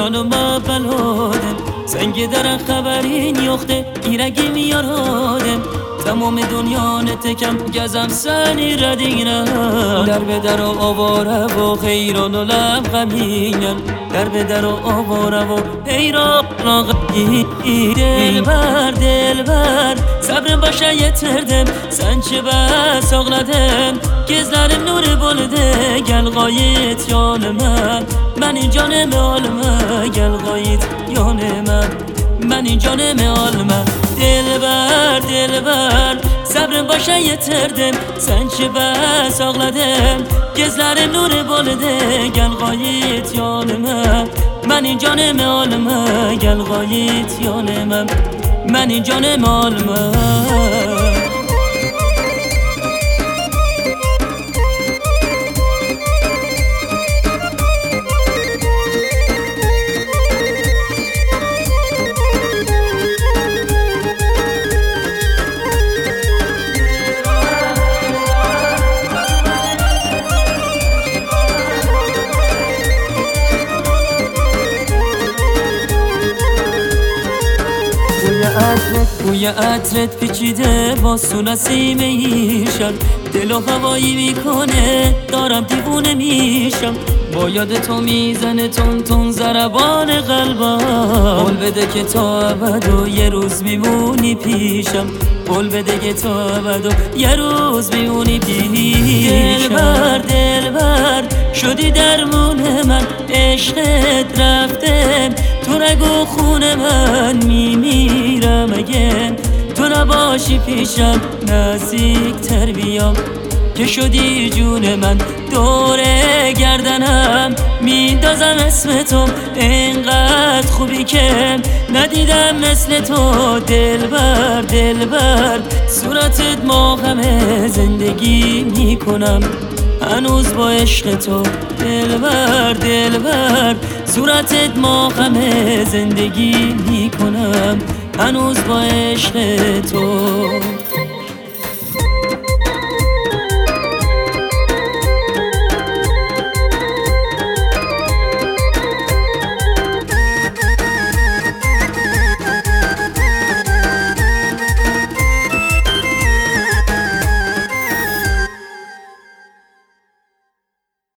جانم بلادم سنگ در خبرین یخته ایرگی میارادم تمام دنیا نتکم گزم سنی ردینم در به در و آواره و خیران و لب غمینم در به در و آواره و حیران و غمینم دلبر صبرم باشه یتردم سن چه بس آغلدم گزلرم نور بلده گل غایت یانمم من این جانم عالمه گل غایت یانمم من این جانم عالمه دلبر صبرم باشه یتردم سن چه بس آغلدم گزلرم نور بلده گل غایت یانمم من این جانم عالمه گل غایت یانمم من این جانم عالمه بوی عطرت پیچیده با سونسیم ایشم دل و هوایی میکنه دارم دیوونه میشم با یاد تو میزنه تون تون ضربان قلبم قول بده که تا ابد و یه روز میمونی پیشم قول بده که تا ابد و یه روز میمونی پیشم دلبر شدی درمون من عشقت رفته تو رگ و خون من میمیرم اگه تو نباشی پیشم نزدیک تر بیام که شدی جون من دوره گردنم میندازم اسم تو اینقدر خوبی که ندیدم مثل تو دلبر صورتت ما همه زندگی میکنم هنوز با عشق تو دلبر صورتت ما همه زندگی میکنم هنوز با عشق تو